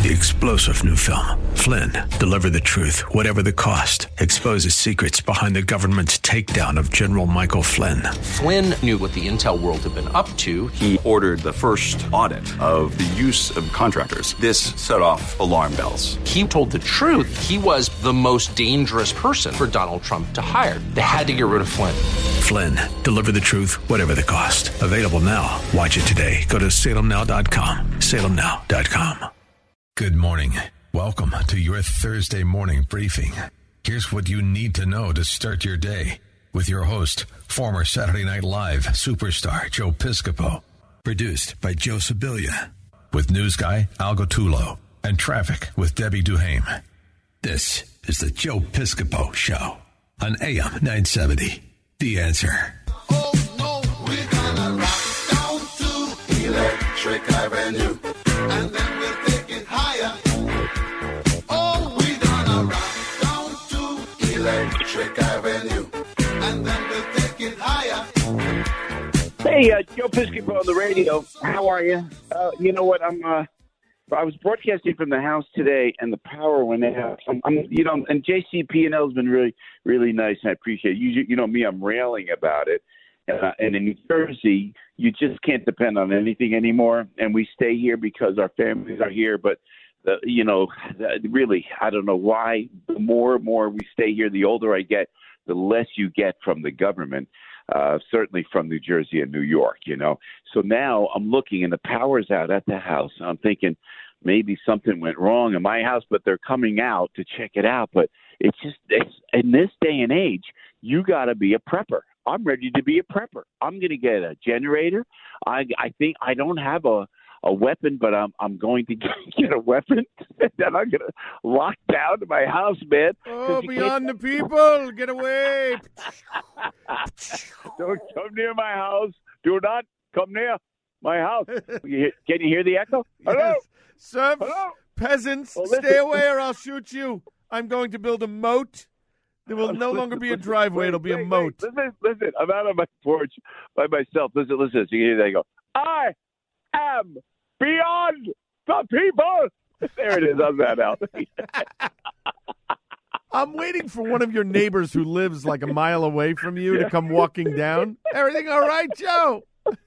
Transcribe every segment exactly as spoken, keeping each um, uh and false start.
The explosive new film, Flynn, deliver the truth, whatever the cost. Exposes secrets behind the government's takedown of General Michael Flynn. Flynn knew what the intel world had been up to. He ordered the first audit of the use of contractors. This set off alarm bells. He told the truth. He was the most dangerous person for Donald Trump to hire. They had to get rid of Flynn. Flynn, deliver the truth, whatever the cost. Available now. Watch it today. Go to salem now dot com. salem now dot com. Good morning. Welcome to your Thursday morning briefing. Here's what you need to know to start your day with your host, former Saturday Night Live superstar Joe Piscopo. Produced by Joe Sibilia. With news guy Al Gottulo and traffic with Debbie Duhame. This is the Joe Piscopo Show on A M nine seventy. The Answer. Oh, no, we're gonna rock down to Electric Avenue. And then we'll take it higher. Oh, we're gonna rock down to Electric Avenue. And then we'll take it higher. Hey, uh, Joe Piscopo on the radio. How are you? Uh, you know what? I'm. Uh, I was broadcasting from the house today, and the power went out. I'm, I'm you know, and J C P and L has been really, really nice, and I appreciate it. You, you know me, I'm railing about it. Uh, and in New Jersey, you just can't depend on anything anymore. And we stay here because our families are here. But, uh, you know, uh, really, I don't know why. The more and more we stay here, the older I get, the less you get from the government, uh, certainly from New Jersey and New York, you know. So now I'm looking, and the power's out at the house. I'm thinking maybe something went wrong in my house, but they're coming out to check it out. But it's just it's, in this day and age, you got to be a prepper. I'm ready to be a prepper. I'm going to get a generator. I, I think I don't have a, a weapon, but I'm I'm going to get a weapon that I'm going to lock down to my house, man. Oh, beyond the people, get away. Don't come near my house. Do not come near my house. Can you hear the echo? Hello? Yes. Serfs, Hello? peasants, Well, stay away or I'll shoot you. I'm going to build a moat. There will no listen, longer be a listen, driveway. wait, It'll be wait, a moat. Wait. Listen, listen. I'm out on my porch by myself. Listen, listen. So you hear that go, I am beyond the people. There it is. I'm that out. I'm waiting for one of your neighbors who lives like a mile away from you to come walking down. Everything all right, Joe?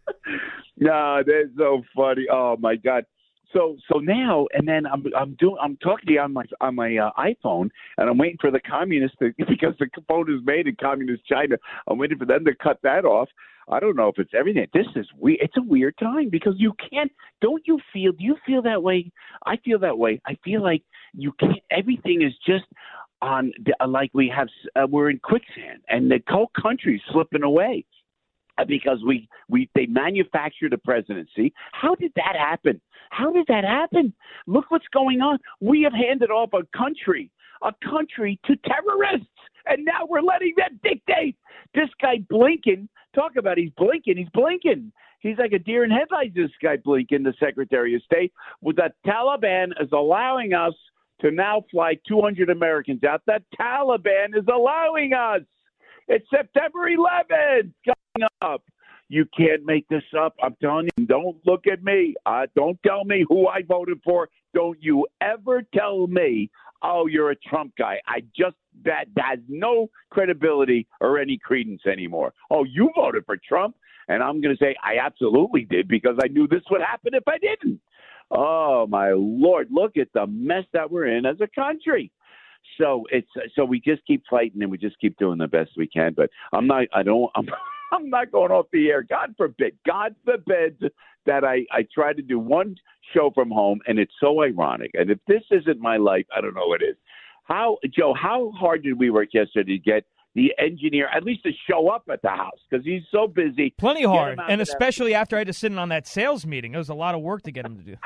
No, that's so funny. Oh my God. So so now and then I'm I'm doing I'm talking to you on my on my uh, iPhone, and I'm waiting for the communists to, because the phone is made in communist China. I'm waiting for them to cut that off. I don't know if it's everything. This is weird. It's a weird time because you can't. Don't you feel? Do you feel that way? I feel that way. I feel like you can't. Everything is just on like we have. Uh, we're in quicksand, and the whole country's slipping away because we we they manufactured a presidency. How did that happen? How did that happen? Look what's going on. We have handed off a country, a country to terrorists, and now we're letting them dictate. This guy Blinken, talk about he's blinking, he's blinking. He's like a deer in headlights, this guy Blinken, the Secretary of State. With the Taliban is allowing us to now fly two hundred Americans out. The Taliban is allowing us. It's September eleventh coming up. You can't make this up. I'm telling you, don't look at me. Uh, don't tell me who I voted for. Don't you ever tell me, oh, you're a Trump guy. I just, that, that has no credibility or any credence anymore. Oh, you voted for Trump? And I'm going to say I absolutely did because I knew this would happen if I didn't. Oh, my Lord, look at the mess that we're in as a country. So it's so we just keep fighting and we just keep doing the best we can. But I'm not, I don't, I'm I'm not going off the air. God forbid. God forbid that I, I try to do one show from home, and it's so ironic. And if this isn't my life, I don't know what is. How, Joe, how hard did we work yesterday to get the engineer at least to show up at the house? Because he's so busy. Plenty hard, and especially after I had to sit in on that sales meeting. It was a lot of work to get him to do.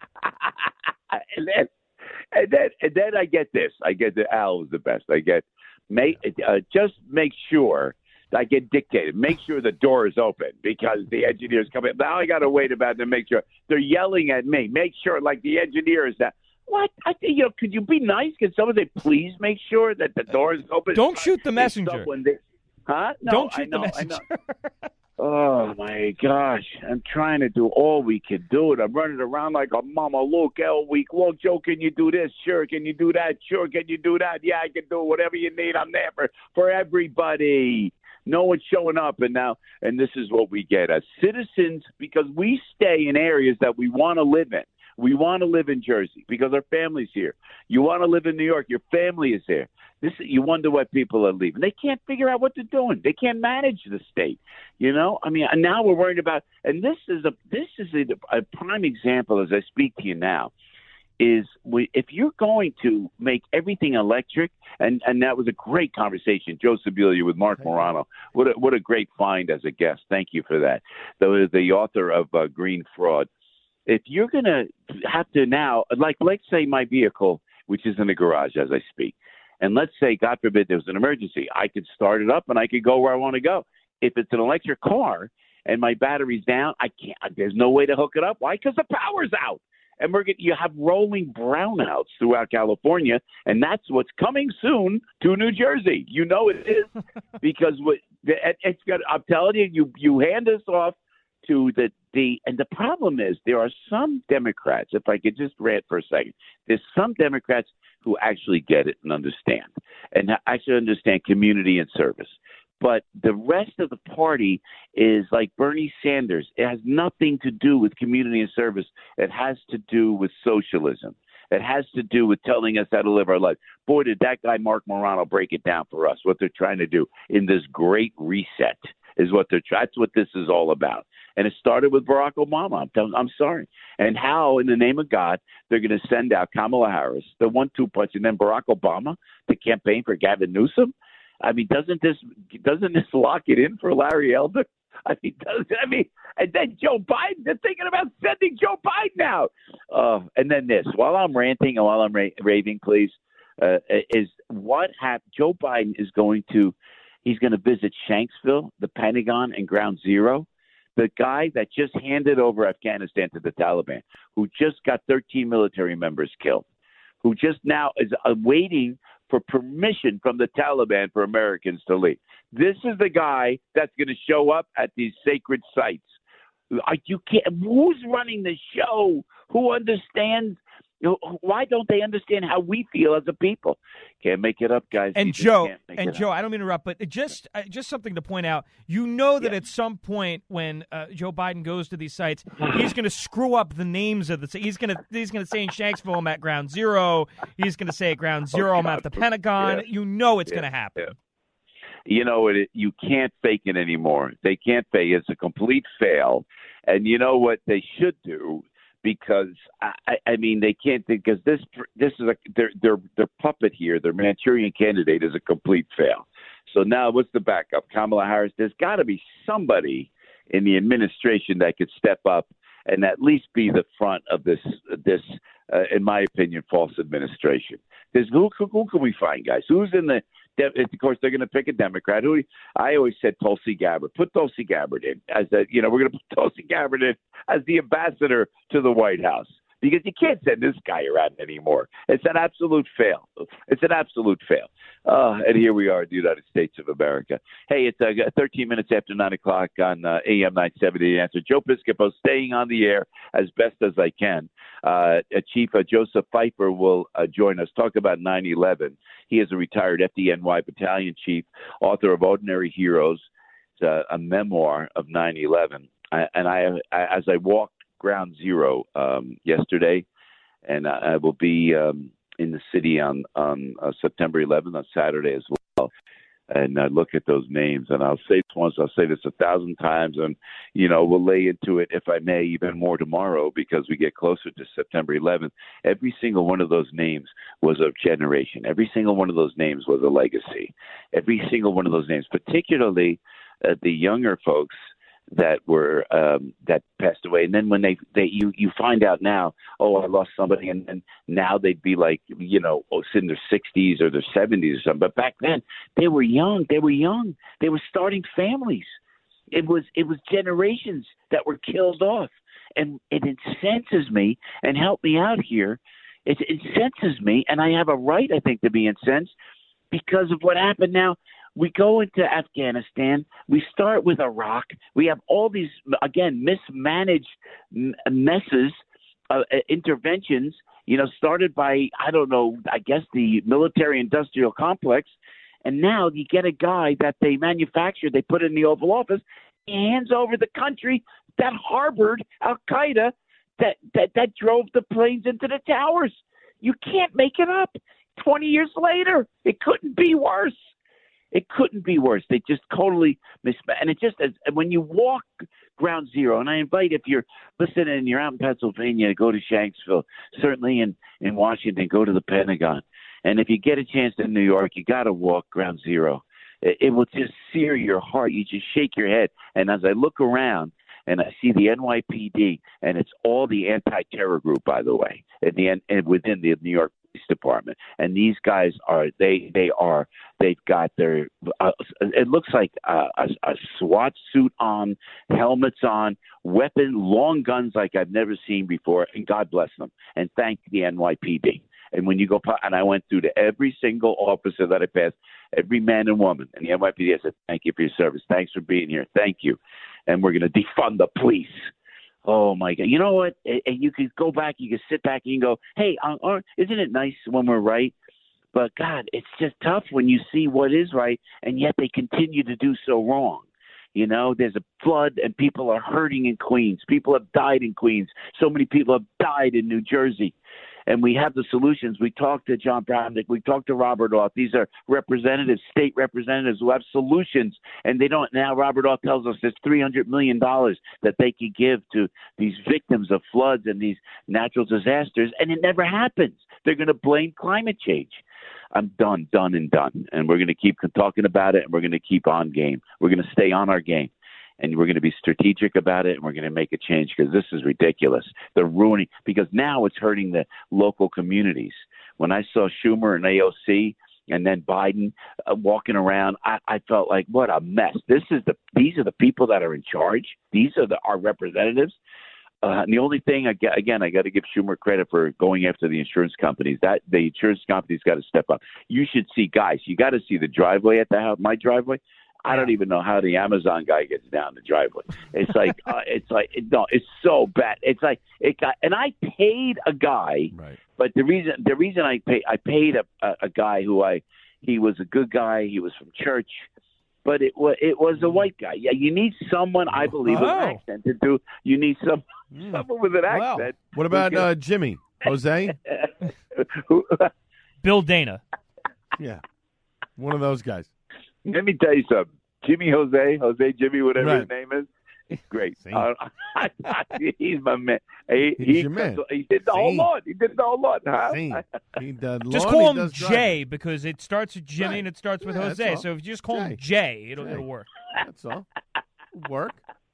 and, then, and, then, and then I get this. I get the Al was the best. I get, make, uh, just make sure I get dictated. Make sure the door is open because the engineers come in. Now I got to wait about to make sure they're yelling at me. Make sure, like the engineers, that what I think you know. Could you be nice? Could someone say, please make sure that the door is open? Don't shoot the messenger. They, huh? No, Don't shoot I know, the messenger. I know. Oh, my gosh. I'm trying to do all we can do. And I'm running around like a mama. Look, all week long. Joe, can you do this? Sure. Can you do that? Sure. Can you do that? Yeah, I can do whatever you need. I'm there for, for everybody. No one's showing up. And now, and this is what we get as citizens, because we stay in areas that we want to live in. We want to live in Jersey because our family's here. You want to live in New York. Your family is there. This, you wonder why people are leaving. They can't figure out what they're doing. They can't manage the state. You know, I mean, and now we're worried about. And this is a this is a, a prime example as I speak to you now. Is we, if you're going to make everything electric, and, and that was a great conversation, Joe Sibilia with Mark Morano. What a, what a great find as a guest. Thank you for that. The, the author of uh, Green Fraud. If you're going to have to now, like, let's say my vehicle, which is in the garage as I speak, and let's say, God forbid, there was an emergency, I could start it up and I could go where I want to go. If it's an electric car and my battery's down, I can't. There's no way to hook it up. Why? Because the power's out. And we're you have rolling brownouts throughout California, and that's what's coming soon to New Jersey. You know it is because what it's got. I'm telling you, you you hand this off to the the and the problem is there are some Democrats. If I could just rant for a second, there's some Democrats who actually get it and understand, and actually understand community and service. But the rest of the party is like Bernie Sanders. It has nothing to do with community and service. It has to do with socialism. It has to do with telling us how to live our life. Boy, did that guy Mark Morano break it down for us, what they're trying to do in this great reset is what they're trying. That's what this is all about. And it started with Barack Obama. I'm, telling, I'm sorry. And how, in the name of God, they're going to send out Kamala Harris, the one two punch, and then Barack Obama to campaign for Gavin Newsom. I mean, doesn't this doesn't this lock it in for Larry Elder? I mean, does I mean, and then Joe Biden. They're thinking about sending Joe Biden out. Uh, and then this, while I'm ranting and while I'm ra- raving, please, uh, is what happened? Joe Biden is going to he's going to visit Shanksville, the Pentagon, and Ground Zero. The guy that just handed over Afghanistan to the Taliban, who just got thirteen military members killed, who just now is awaiting for permission from the Taliban for Americans to leave. This is the guy that's going to show up at these sacred sites. You can't. Who's running the show? Who understands? You know, why don't they understand how we feel as a people? Can't make it up, guys. And You just Joe, can't make and it Joe, up. I don't mean to interrupt, but just uh, just something to point out. You know that Yeah. at some point when uh, Joe Biden goes to these sites, he's going to screw up the names of the. He's going to he's going to say in Shanksville, I'm at Ground Zero. He's going to say at Ground Zero, I'm at the Pentagon. Yeah. You know it's Yeah. going to happen. Yeah. You know it. You can't fake it anymore. They can't fake it. It's a complete fail. And you know what they should do? Because I, I mean, they can't because this this is a their their their puppet here, their Manchurian candidate is a complete fail. So now, what's the backup? Kamala Harris. There's got to be somebody in the administration that could step up and at least be the front of this this, uh, in my opinion, false administration. There's who, who, who can we find, guys? Who's in the? Of course, they're going to pick a Democrat. Who I always said, Tulsi Gabbard. Put Tulsi Gabbard in as a, you know, we're going to put Tulsi Gabbard in as the ambassador to the White House because you can't send this guy around anymore. It's an absolute fail. It's an absolute fail. Uh, and here we are in the United States of America. Hey, it's uh, thirteen minutes after nine o'clock on uh, A M nine seventy. The Answer. Joe Piscopo staying on the air as best as I can. Uh, Chief uh, Joseph Pfeiffer will uh, join us, talk about nine eleven. He is a retired F D N Y battalion chief, author of Ordinary Heroes, uh, a memoir of nine eleven. I, and I, I, as I walked Ground Zero um, yesterday, and I, I will be um, in the city on, on uh, September eleventh, on Saturday as well. And I look at those names, and I'll say this once, I'll say this a thousand times, and, you know, we'll lay into it, if I may, even more tomorrow because we get closer to September eleventh. Every single one of those names was a generation. Every single one of those names was a legacy. Every single one of those names, particularly uh, the younger folks that were um, that passed away, and then when they they you you find out now, oh, I lost somebody, and then now they'd be like, you know, oh, in their sixties or their seventies or something. But back then, they were young. They were young. They were starting families. It was it was generations that were killed off, and it incenses me. And help me out here. It incenses me, and I have a right, I think, to be incensed because of what happened now we go into Afghanistan. We start with Iraq. We have all these, again, mismanaged m- messes, uh, interventions, you know, started by, I don't know, I guess the military-industrial complex. And now you get a guy that they manufacture, they put in the Oval Office, he hands over the country that harbored Al-Qaeda, that, that, that drove the planes into the towers. You can't make it up. twenty years later, it couldn't be worse. It couldn't be worse. They just totally mismatched. And it just, as when you walk Ground Zero, and I invite, if you're listening and you're out in Pennsylvania, to go to Shanksville. Certainly in, in Washington, go to the Pentagon. And if you get a chance in New York, you got to walk Ground Zero. It, it will just sear your heart. You just shake your head. And as I look around, and I see the N Y P D, and it's all the anti-terror group, by the way, at the end, and within the New York Police Department. And these guys are they they are they've got their uh, it looks like uh, a, a SWAT suit on, helmets on, weapon, long guns like I've never seen before. And God bless them. And thank the N Y P D. And when you go, and I went through to every single officer that I passed, every man and woman, and the N Y P D, I said, thank you for your service. Thanks for being here. Thank you. And we're going to defund the police. Oh, my God. You know what? And you could go back, you could sit back and you can go, hey, uh, isn't it nice when we're right? But, God, it's just tough when you see what is right, and yet they continue to do so wrong. You know, there's a flood and people are hurting in Queens. People have died in Queens. So many people have died in New Jersey. And we have the solutions. We talked to John Browndick. We talked to Robert Oth. These are representatives, state representatives who have solutions. And they don't. Now Robert Oth tells us there's three hundred million dollars that they could give to these victims of floods and these natural disasters. And it never happens. They're going to blame climate change. I'm done, done, and done. And we're going to keep talking about it, and we're going to keep on game. We're going to stay on our game. And we're going to be strategic about it, and we're going to make a change because this is ridiculous. They're ruining – because now it's hurting the local communities. When I saw Schumer and A O C and then Biden uh, walking around, I, I felt like, what a mess. This is the These are the people that are in charge. These are the, our representatives. Uh, and the only thing, again, I got to give Schumer credit for going after the insurance companies. That the insurance companies got to step up. You should see, guys, you got to see the driveway at the house, my driveway. I don't even know how the Amazon guy gets down the driveway. It's like, uh, it's like, no, it's so bad. It's like it got, and I paid a guy, right. But the reason, the reason I pay, I paid a, a, a guy who I, he was a good guy. He was from church, but it was, it was a white guy. Yeah, you need someone, I believe, Oh. with an accent to do. You need some, Mm. someone with an Wow. accent. What about Who's uh, Jimmy? Jose? Who, Bill Dana. Yeah. One of those guys. let me tell you something. Jimmy Jose, Jose Jimmy, whatever Right. his name is, he's great. See? Uh, he's my man. He, He's he, your man. he did the whole See? lot. He did the whole lot. Huh? See, he does Just lawn, call he him does Jay driving. because it starts with Jimmy Right. and it starts with Yeah, that's Jose. all. So if you just call him Jay. Jay, it'll, Jay. it'll work. That's all. Work.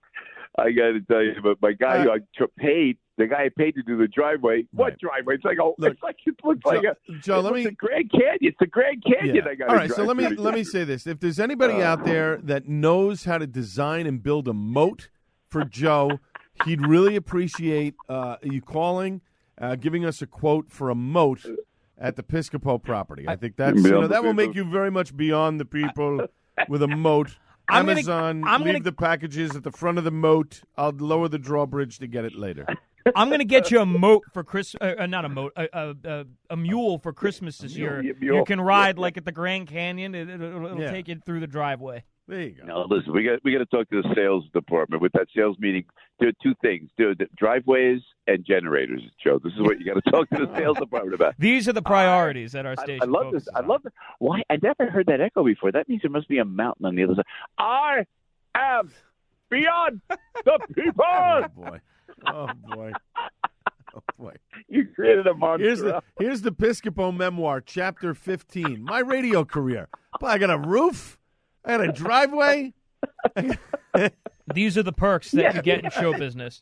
I got to tell you, but my guy Uh, who I tr- paid, the guy I paid to do the driveway. What Right. driveway? It's like a, Look, it's like it looks Joe, like a. Joe, it let looks me. a Grand Canyon. It's a Grand Canyon. Yeah. I got. All right, so let me let me say this: if there's anybody out there that knows how to design and build a moat for Joe, he'd really appreciate uh, you calling, uh, giving us a quote for a moat at the Piscopo property. I think that's you know, that will make you very much beyond the people with a moat. I'm gonna- Amazon, I'm leave gonna- the packages at the front of the moat. I'll lower the drawbridge to get it later. I'm going to get you a moat for Chris, uh, uh, not a moat, a, a, a, a mule for Christmas this year. yeah, mule. You can ride like at the Grand Canyon. It, it, it'll it'll Yeah. take you through the driveway. There you go. No, listen, we got we got to talk to the sales department with that sales meeting. There are two things: there are the driveways and generators. Joe, this is what you got to talk to the sales department about. These are the priorities that our I, station I love this. focuses I on. love this. Why? I never heard that echo before. That means there must be a mountain on the other side. I am beyond the people. Oh boy. Oh boy. Oh boy. You created a monster. Here's the here's the Piscopo memoir, chapter fifteen. My radio career. But I got a roof. I got a driveway. These are the perks that Yeah. you get in show business.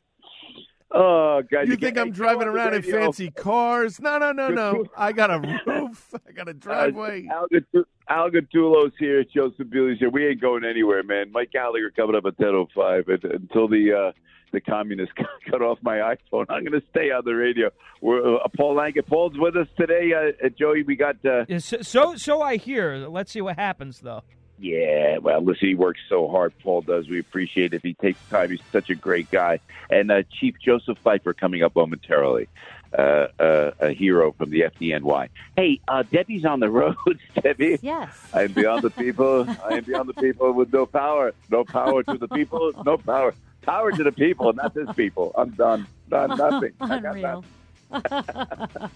Oh God! You think I'm driving around in fancy cars? No, no, no, no. I got a roof. I got a driveway. Uh, Al, Gat- Al Gattulo's here. Joe Sabili's here. We ain't going anywhere, man. Mike Gallagher coming up at ten oh five. And, until the uh, the communists cut off my iPhone. I'm going to stay on the radio. We're, uh, Paul Lankett. Paul's with us today. Uh, Joey, we got... Uh, so, so so I hear. Let's see what happens, though. Yeah, well, listen, he works so hard. Paul does. We appreciate it. He takes time. He's such a great guy. And uh, Chief Joseph Pfeiffer coming up momentarily. Uh, uh, a hero from the F D N Y. Hey, uh, Debbie's on the road. Debbie. Yes. I am beyond the people. I am beyond the people with no power. No power to the people. No power. Power to the people, not this people. I'm done. Done. Nothing. Unreal. I got uh,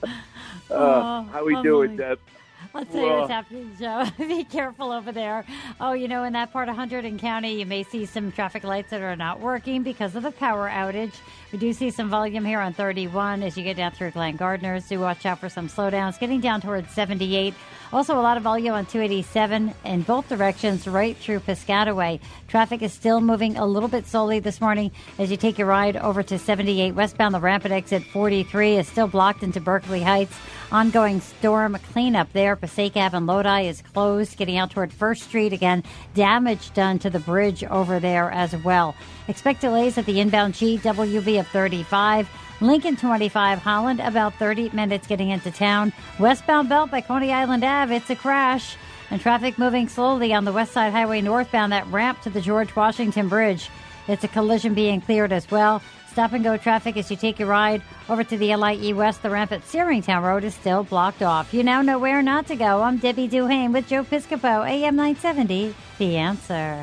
oh, how we doing, Deb? I'll tell you what's happening, Joe. Be careful over there. Oh, you know, in that part of Hunterdon County, you may see some traffic lights that are not working because of the power outage. We do see some volume here on thirty-one as you get down through Glen Gardner's. Do watch out for some slowdowns. Getting down towards seventy-eight. Also, a lot of volume on two eighty-seven in both directions right through Piscataway. Traffic is still moving a little bit slowly this morning as you take your ride over to seventy-eight. Westbound, the ramp at exit forty-three is still blocked into Berkeley Heights. Ongoing storm cleanup there. Passaic Ave and Lodi is closed. Getting out toward First Street again. Damage done to the bridge over there as well. Expect delays at the inbound G W B of thirty-five. Lincoln twenty-five, Holland about thirty minutes getting into town. Westbound belt by Coney Island Ave, it's a crash. And traffic moving slowly on the West Side Highway northbound, that ramp to the George Washington Bridge. It's a collision being cleared as well. Stop and go traffic as you take your ride over to the L I E West. The ramp at Searingtown Road is still blocked off. You now know where not to go. I'm Debbie Duhane with Joe Piscopo, A M nine seventy, The Answer.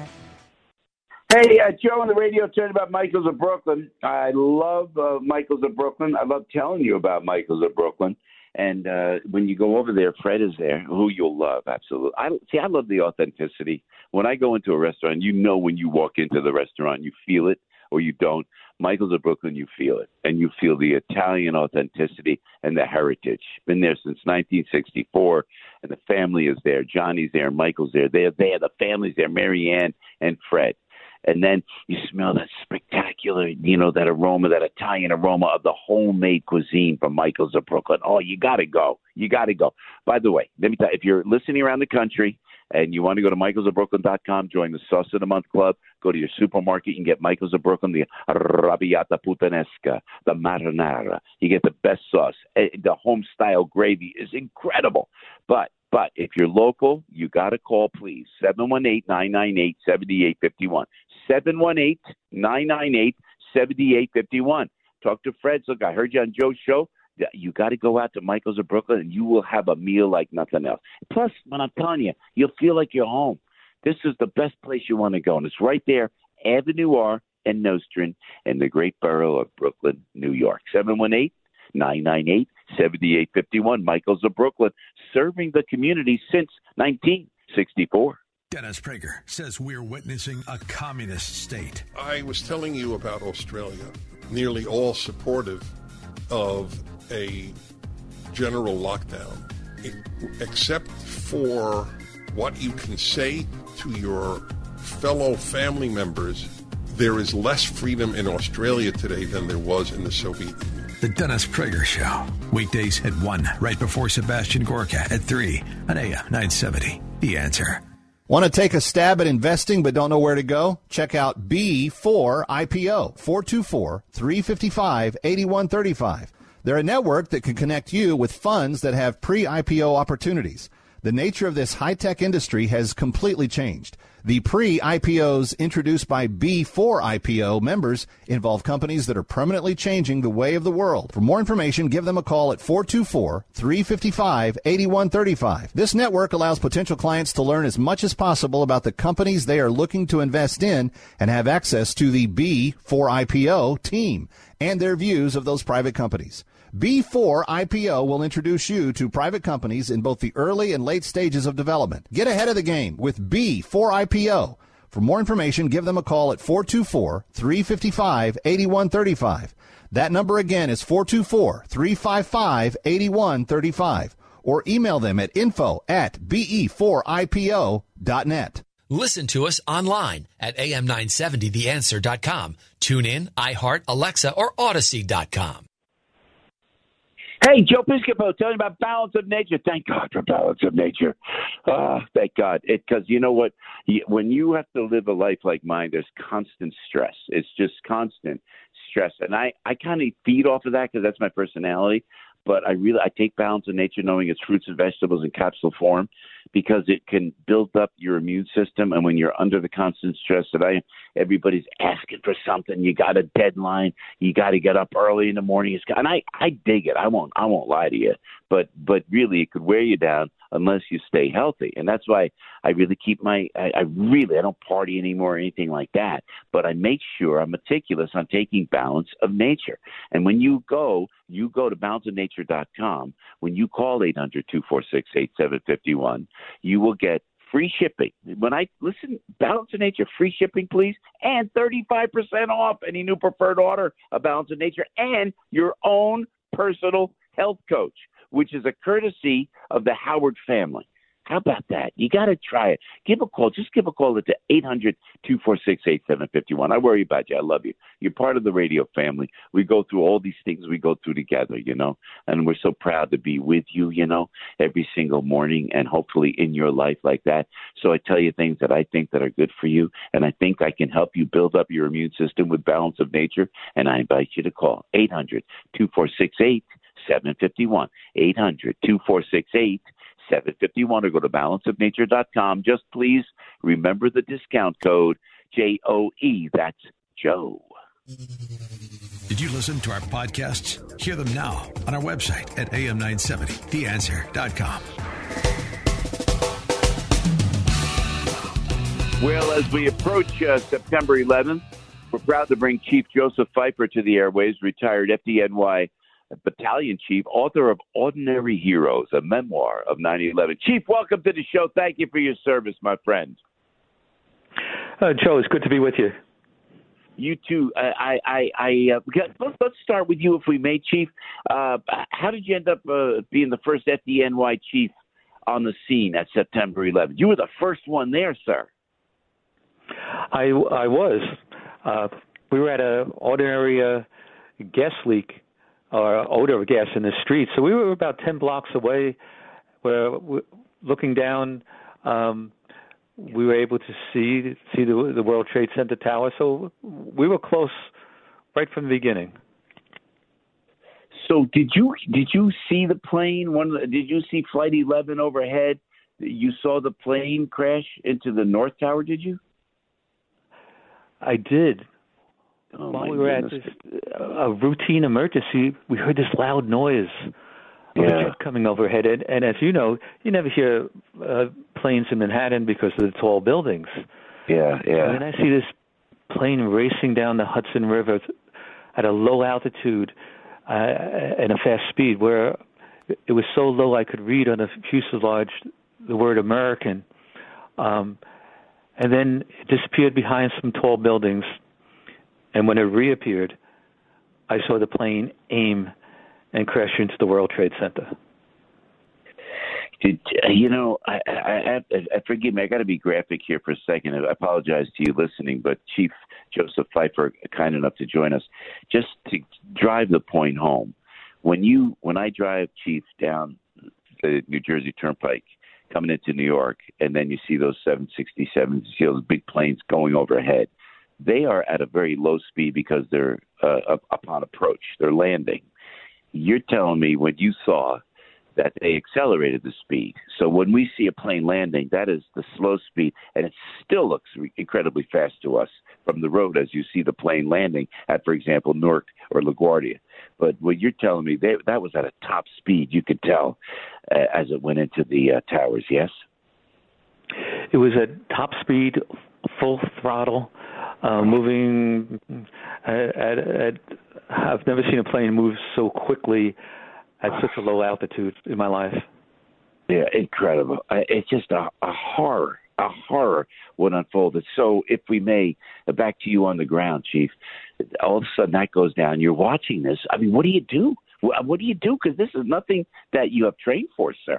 Hey, uh, Joe on the radio talking about Michaels of Brooklyn. I love uh, Michaels of Brooklyn. I love telling you about Michaels of Brooklyn. And uh, when you go over there, Fred is there, who you'll love, absolutely. I See, I love the authenticity. When I go into a restaurant, you know when you walk into the restaurant, you feel it or you don't. Michaels of Brooklyn, you feel it. And you feel the Italian authenticity and the heritage. Been there since nineteen sixty-four, and the family is there. Johnny's there, Michael's there. They're there. The family's there, Mary Ann and Fred. And then you smell that spectacular, you know, that aroma, that Italian aroma of the homemade cuisine from Michaels of Brooklyn. Oh, you got to go. You got to go. By the way, let me tell you, if you're listening around the country and you want to go to michaels of brooklyn dot com, join the Sauce of the Month Club, go to your supermarket, you can get Michaels of Brooklyn, the Arrabbiata Puttanesca, the Marinara. You get the best sauce. The home-style gravy is incredible. But But if you're local, you got to call, please, seven one eight, nine nine eight, seven eight five one. seven one eight, nine nine eight, seven eight five one. Talk to Fred. Look, I heard you on Joe's show. You got to go out to Michaels of Brooklyn, and you will have a meal like nothing else. Plus, when I'm telling you, you'll feel like you're home. This is the best place you want to go, and it's right there, Avenue R and Nostrand in the great borough of Brooklyn, New York. seven one eight, nine nine eight, seven eight five one. Michaels of Brooklyn, serving the community since nineteen sixty-four. Dennis Prager says we're witnessing a communist state. I was telling you about Australia, nearly all supportive of a general lockdown, except for what you can say to your fellow family members. There is less freedom in Australia today than there was in the Soviet Union. The Dennis Prager Show. Weekdays at one, right before Sebastian Gorka at three on A M nine seventy. The Answer. Want to take a stab at investing but don't know where to go? Check out B four I P O, four two four, three five five, eight one three five. They're a network that can connect you with funds that have pre-I P O opportunities. The nature of this high-tech industry has completely changed. The pre-I P Os introduced by B four I P O members involve companies that are permanently changing the way of the world. For more information, give them a call at four two four, three five five, eight one three five. This network allows potential clients to learn as much as possible about the companies they are looking to invest in and have access to the B four I P O team and their views of those private companies. B four I P O will introduce you to private companies in both the early and late stages of development. Get ahead of the game with B four I P O. For more information, give them a call at four two four, three five five, eight one three five. That number again is four two four, three five five, eight one three five. Or email them at info at B E four I P O dot net. Listen to us online at A M nine seventy the answer dot com. Tune in, iHeart, Alexa, or Odyssey dot com. Hey, Joe Piscopo, tell me about Balance of Nature. Thank God for Balance of Nature. Oh, thank God. Because you know what? When you have to live a life like mine, there's constant stress. It's just constant. stress. And I, I kind of feed off of that because that's my personality. But I really I take Balance of Nature knowing it's fruits and vegetables in capsule form because it can build up your immune system. And when you're under the constant stress that I everybody's asking for something, you got a deadline, you got to get up early in the morning. It's, and I, I dig it. I won't I won't lie to you. But but really, it could wear you down unless you stay healthy. And that's why I really keep my I, I really I don't party anymore or anything like that. But I make sure I'm meticulous on taking Balance of Nature. And when you go, you go to balance of nature dot com. When you call eight hundred, two four six, eight seven five one, you will get free shipping. When I listen, Balance of Nature, free shipping, please, and thirty-five percent off any new preferred order of Balance of Nature and your own personal health coach, which is a courtesy of the Howard family. How about that? You got to try it. Give a call. Just give a call to eight hundred, two four six, eight seven five one. I worry about you. I love you. You're part of the radio family. We go through all these things we go through together, you know, and we're so proud to be with you, you know, every single morning and hopefully in your life like that. So I tell you things that I think that are good for you, and I think I can help you build up your immune system with Balance of Nature, and I invite you to call eight hundred, two four six, eight seven five one, eight hundred, two four six, eight seven five one, or go to balance of nature dot com. Just please remember the discount code J O E. That's Joe. Did you listen to our podcasts? Hear them now on our website at A M nine seventy the answer dot com. Well, as we approach uh, September eleventh, we're proud to bring Chief Joseph Pfeiffer to the airwaves, retired F D N Y Battalion Chief, author of Ordinary Heroes, a memoir of nine eleven. Chief, welcome to the show. Thank you for your service, my friend. Uh, Joe, it's good to be with you. You too. I, I, I, uh, let's, let's start with you, if we may, Chief. Uh, how did you end up uh, being the first F D N Y chief on the scene at September eleventh? You were the first one there, sir. I, I was. Uh, we were at an ordinary uh, gas leak, or odor of gas in the street. So we were about ten blocks away. Where looking down, um, we were able to see see the, the World Trade Center tower. So we were close right from the beginning. So did you did you see the plane? One did you see Flight eleven overhead? You saw the plane crash into the North Tower. Did you? I did. Oh, While we were goodness. at this, uh, a routine emergency, we heard this loud noise of yeah. a jet coming overhead. And, and as you know, you never hear uh, planes in Manhattan because of the tall buildings. Yeah, yeah. And then I see this plane racing down the Hudson River at a low altitude uh, and a fast speed, where it was so low I could read on the fuselage the word American. Um, and then it disappeared behind some tall buildings. And when it reappeared, I saw the plane aim and crash into the World Trade Center. Did, you know, I, I, I, I forgive me. I got to be graphic here for a second. I apologize to you listening, but Chief Joseph Pfeiffer, kind enough to join us, just to drive the point home. When you, when I drive, Chief, down the New Jersey Turnpike, coming into New York, and then you see those seven sixty-sevens, you see those big planes going overhead. They are at a very low speed because they're uh, up, upon approach. They're landing. You're telling me when you saw that they accelerated the speed. So when we see a plane landing, that is the slow speed, and it still looks re- incredibly fast to us from the road as you see the plane landing at, for example, Newark or LaGuardia. But what you're telling me, they, that was at a top speed, you could tell, uh, as it went into the uh, towers, yes? It was at top speed, full throttle. Uh, moving at, at, at, I've never seen a plane move so quickly at such a low altitude in my life. Yeah, incredible. It's just a, a horror, a horror what unfolded. So if we may, back to you on the ground, Chief, all of a sudden that goes down. You're watching this. I mean, what do you do? What do you do? Because this is nothing that you have trained for, sir.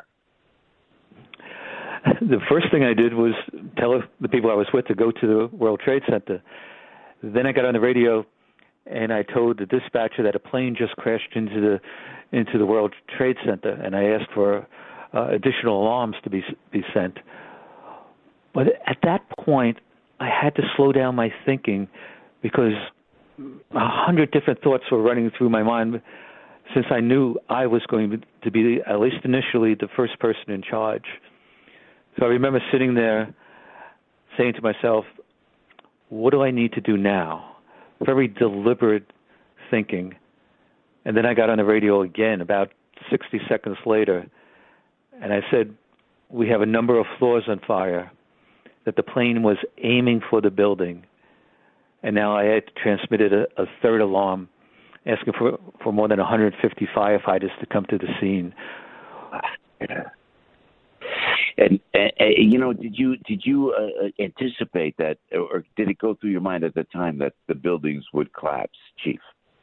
The first thing I did was tell the people I was with to go to the World Trade Center. Then I got on the radio and I told the dispatcher that a plane just crashed into the into the World Trade Center, and I asked for uh, additional alarms to be be sent. But at that point, I had to slow down my thinking because a hundred different thoughts were running through my mind since I knew I was going to be, at least initially, the first person in charge. So I remember sitting there saying to myself, what do I need to do now? Very deliberate thinking. And then I got on the radio again about sixty seconds later, and I said, we have a number of floors on fire, that the plane was aiming for the building. And now I had transmitted a, a third alarm, asking for, for more than one hundred fifty firefighters to come to the scene. And, and, and you know, did you did you uh, anticipate that, or did it go through your mind at the time that the buildings would collapse, Chief?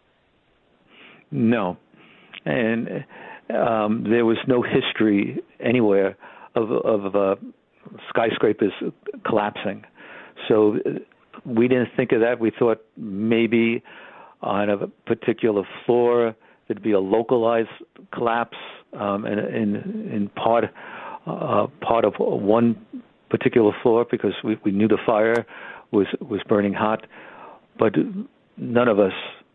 No, and um, there was no history anywhere of of uh, skyscrapers collapsing, so we didn't think of that. We thought maybe on a particular floor there'd be a localized collapse um, in, in in part uh, part of one particular floor, because we, we knew the fire was was burning hot, but none of us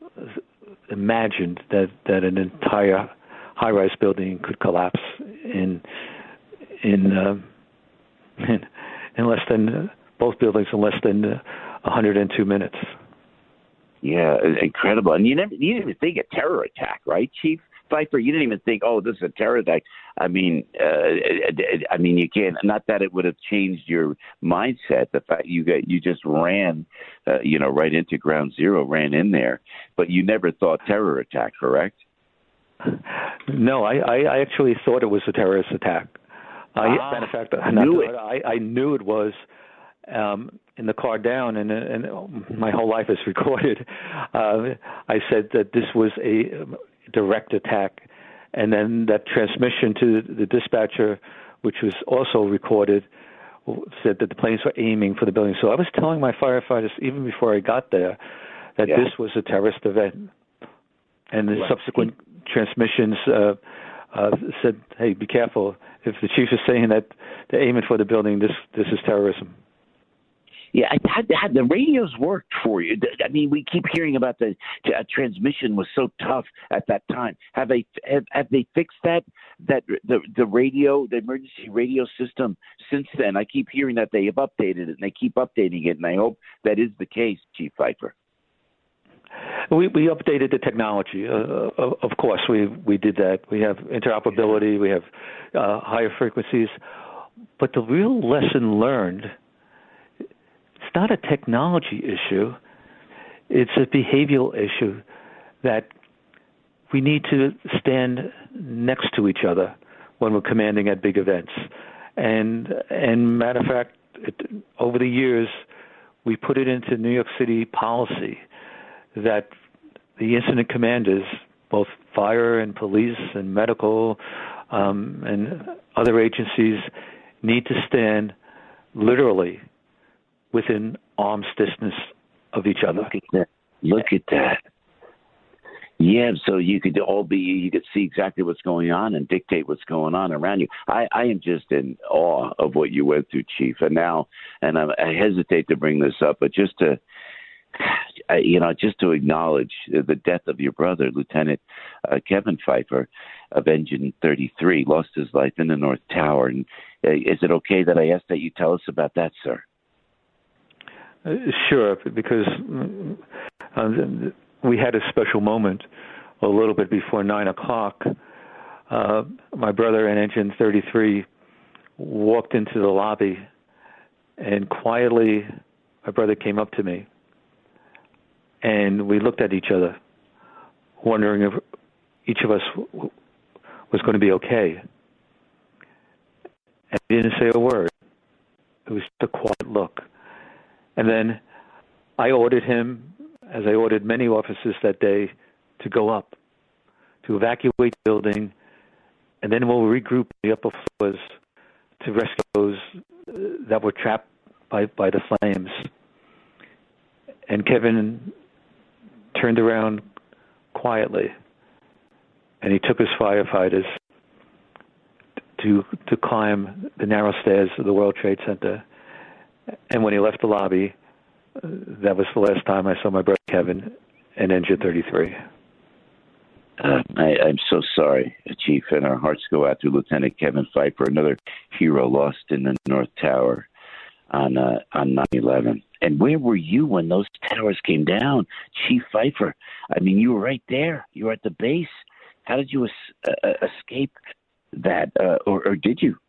imagined that, that an entire high-rise building could collapse in in uh, in, in less than uh, both buildings in less than uh, one hundred two minutes. Yeah, incredible. And you never you didn't even think a terror attack, right, Chief Pfeiffer? You didn't even think, oh, this is a terror attack. I mean, uh, I mean, you can't. Not that it would have changed your mindset. The fact you got you just ran, uh, you know, right into ground zero, ran in there, but you never thought terror attack, correct? No, I, I, I actually thought it was a terrorist attack. Uh, ah, matter of fact, I knew it. I, I knew it was. Um, in the car down, and, and my whole life is recorded, uh, I said that this was a direct attack. And then that transmission to the dispatcher, which was also recorded, said that the planes were aiming for the building. So I was telling my firefighters, even before I got there, that yeah. this was a terrorist event. And the right. subsequent transmissions uh, uh, said, hey, be careful. If the chief is saying that they're aiming for the building, this this is terrorism. Yeah, had, had the radios worked for you? I mean, we keep hearing about the uh, transmission was so tough at that time. Have they have, have they fixed that that the the radio, the emergency radio system since then? I keep hearing that they have updated it and they keep updating it, and I hope that is the case, Chief Pfeiffer. We we updated the technology. Uh, of course, we we did that. We have interoperability. We have uh, higher frequencies, but the real lesson learned. It's not a technology issue. It's a behavioral issue that we need to stand next to each other when we're commanding at big events. And, and matter of fact, it, over the years, we put it into New York City policy that the incident commanders, both fire and police and medical um, and other agencies, need to stand literally within arm's distance of each other. Look at that. Look at that. Yeah, so you could all be, you could see exactly what's going on and dictate what's going on around you. I, I am just in awe of what you went through, Chief. And now, and I, I hesitate to bring this up, but just to, you know, just to acknowledge the death of your brother, Lieutenant uh, Kevin Pfeiffer of Engine thirty-three, lost his life in the North Tower. And uh, is it okay that I ask that you tell us about that, sir? Uh, sure, because uh, we had a special moment a little bit before nine o'clock. Uh, my brother in Engine thirty-three walked into the lobby, and quietly my brother came up to me, and we looked at each other, wondering if each of us w- was going to be okay. And he didn't say a word. It was just a quiet look. And then I ordered him, as I ordered many officers that day, to go up, to evacuate the building, and then we'll regroup the upper floors to rescue those that were trapped by, by the flames. And Kevin turned around quietly, and he took his firefighters to to climb the narrow stairs of the World Trade Center. And when he left the lobby, uh, that was the last time I saw my brother Kevin and Engine thirty-three. Uh, I, I'm so sorry, Chief, and our hearts go out to Lieutenant Kevin Pfeiffer, another hero lost in the North Tower on uh, on nine eleven. And where were you when those towers came down, Chief Pfeiffer? I mean, you were right there. You were at the base. How did you es- uh, escape that, uh, or, or did you?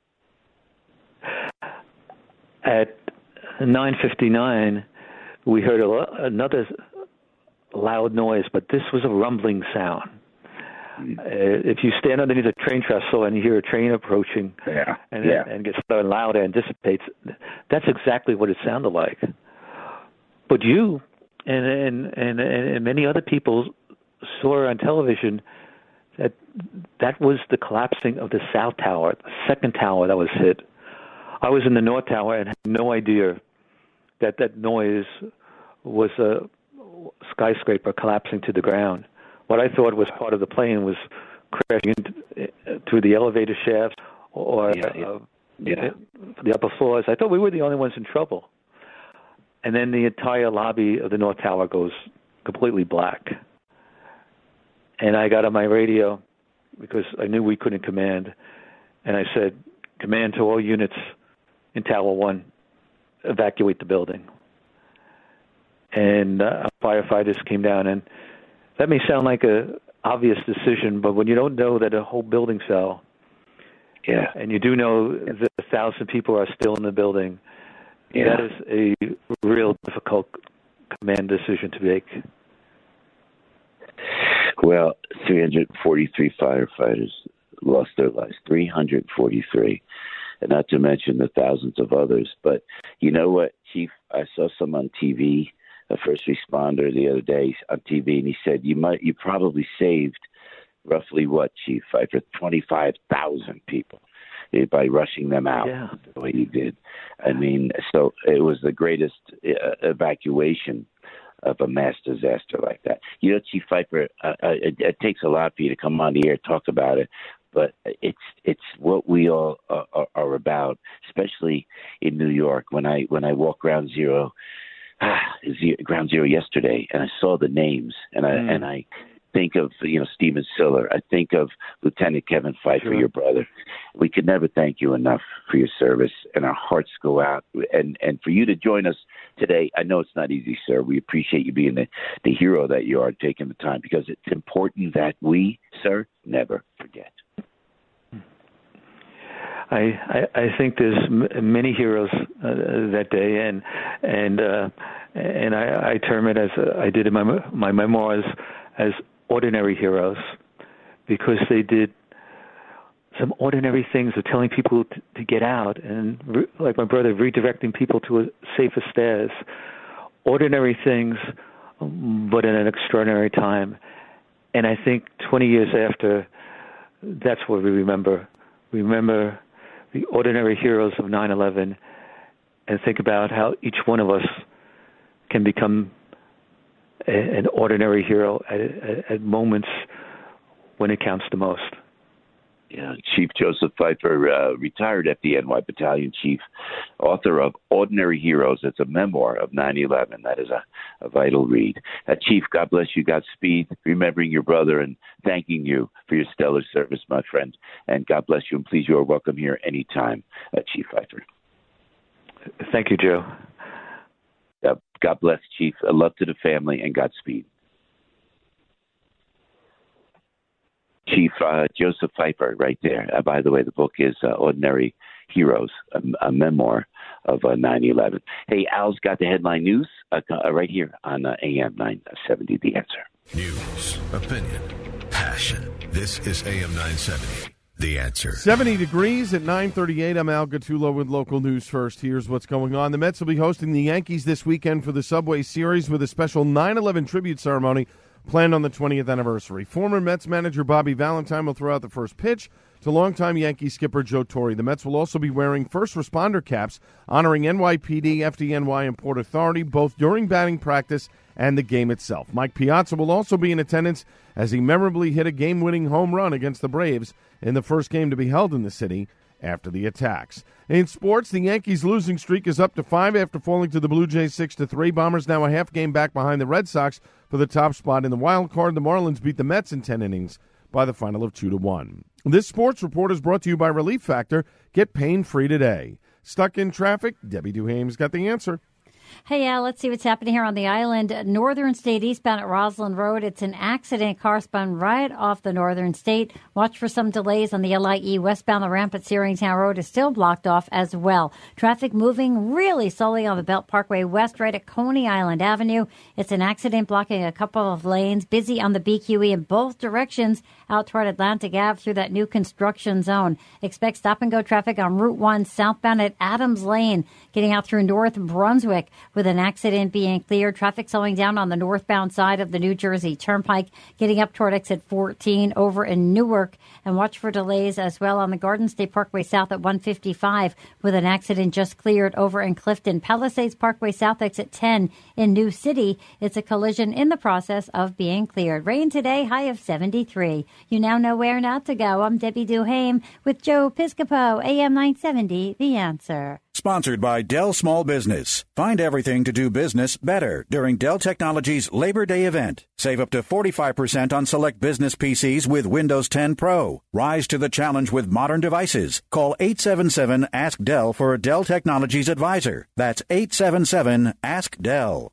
At nine fifty-nine, we heard a, another loud noise, but this was a rumbling sound. Uh, if you stand underneath a train trestle and you hear a train approaching yeah. and, yeah. and gets louder and dissipates, that's exactly what it sounded like. But you and and, and, and many other people saw on television that that was the collapsing of the South Tower, the second tower that was hit. I was in the North Tower and had no idea that that noise was a skyscraper collapsing to the ground. What I thought was part of the plane was crashing into, uh, through the elevator shafts or yeah, yeah. Uh, yeah. the upper floors. I thought we were the only ones in trouble. And then the entire lobby of the North Tower goes completely black. And I got on my radio because I knew we couldn't command. And I said, command to all units in Tower one, evacuate the building. And uh, firefighters came down, and that may sound like a obvious decision, but when you don't know that a whole building fell, yeah, and you do know that a thousand people are still in the building, yeah. that is a real difficult command decision to make. Well, three hundred forty-three firefighters lost their lives, three hundred forty-three, and not to mention the thousands of others. But you know what, Chief? I saw some on T V, a first responder the other day on T V, and he said, you might, you probably saved roughly what, Chief Pfeiffer? twenty-five thousand people by rushing them out yeah. the way you did. I mean, so it was the greatest uh, evacuation of a mass disaster like that. You know, Chief Pfeiffer, uh, it, it takes a lot for you to come on the air, talk about it, but it's it's what we all are, are about, especially in New York. When I when I walk Ground Zero, ah, Ground Zero yesterday, and I saw the names, and I mm. and I think of you know Steven Siller. I think of Lieutenant Kevin Pfeiffer, sure. your brother. We could never thank you enough for your service, and our hearts go out. And and for you to join us today, I know it's not easy, sir. We appreciate you being the, the hero that you are, taking the time, because it's important that we, sir, never forget. I, I, I think there's m- many heroes uh, that day, and and uh, and I, I term it as uh, I did in my my memoirs as ordinary heroes, because they did some ordinary things of telling people t- to get out, and re- like my brother, redirecting people to a safer stairs. Ordinary things, but in an extraordinary time. And I think twenty years after, that's what we remember. We remember the ordinary heroes of nine eleven, and think about how each one of us can become a, an ordinary hero at, at, at moments when it counts the most. Yeah, Chief Joseph Pfeiffer, uh, retired F D N Y Battalion Chief, author of Ordinary Heroes. It's a memoir of nine eleven. That is a, a vital read. Uh, Chief, God bless you, Godspeed, remembering your brother and thanking you for your stellar service, my friend. And God bless you, and please, you are welcome here anytime, uh, Chief Pfeiffer. Thank you, Joe. Uh, God bless, Chief. Uh, love to the family, and Godspeed. Chief uh, Joseph Pfeiffer, right there. Uh, by the way, the book is uh, Ordinary Heroes, a, a memoir of uh, nine eleven. Hey, Al's got the headline news uh, uh, right here on uh, A M nine seventy, The Answer. News, opinion, passion. This is A M nine seventy, The Answer. seventy degrees at nine thirty-eight. I'm Al Gattulo with local news first. Here's what's going on. The Mets will be hosting the Yankees this weekend for the Subway Series with a special nine eleven tribute ceremony planned on the twentieth anniversary. Former Mets manager Bobby Valentine will throw out the first pitch to longtime Yankee skipper Joe Torre. The Mets will also be wearing first responder caps honoring N Y P D, F D N Y, and Port Authority, both during batting practice and the game itself. Mike Piazza will also be in attendance as he memorably hit a game-winning home run against the Braves in the first game to be held in the city after the attacks. In sports, the Yankees' losing streak is up to five after falling to the Blue Jays six to three. Bombers now a half game back behind the Red Sox for the top spot in the wild card. The Marlins beat the Mets in ten innings by the final of two to one. This sports report is brought to you by Relief Factor. Get pain-free today. Stuck in traffic? Debbie Duhame's got the answer. Hey, Al, let's see what's happening here on the island. Northern State eastbound at Roslyn Road. It's an accident. Car spun right off the Northern State. Watch for some delays on the L I E westbound. The ramp at Searingtown Road is still blocked off as well. Traffic moving really slowly on the Belt Parkway West right at Coney Island Avenue. It's an accident blocking a couple of lanes. Busy on the B Q E in both directions out toward Atlantic Ave through that new construction zone. Expect stop-and-go traffic on Route one southbound at Adams Lane, getting out through North Brunswick with an accident being cleared. Traffic slowing down on the northbound side of the New Jersey Turnpike, getting up toward exit fourteen over in Newark. And watch for delays as well on the Garden State Parkway South at one fifty-five with an accident just cleared over in Clifton. Palisades Parkway South exit ten in New City. It's a collision in the process of being cleared. Rain today, high of seventy-three. You now know where not to go. I'm Debbie Duhame with Joe Piscopo, A M nine seventy, The Answer. Sponsored by Dell Small Business. Find everything to do business better during Dell Technologies Labor Day event. Save up to forty-five percent on select business P Cs with Windows ten Pro. Rise to the challenge with modern devices. Call eight seven seven, ask Dell for a Dell Technologies advisor. That's eight seven seven, ask Dell.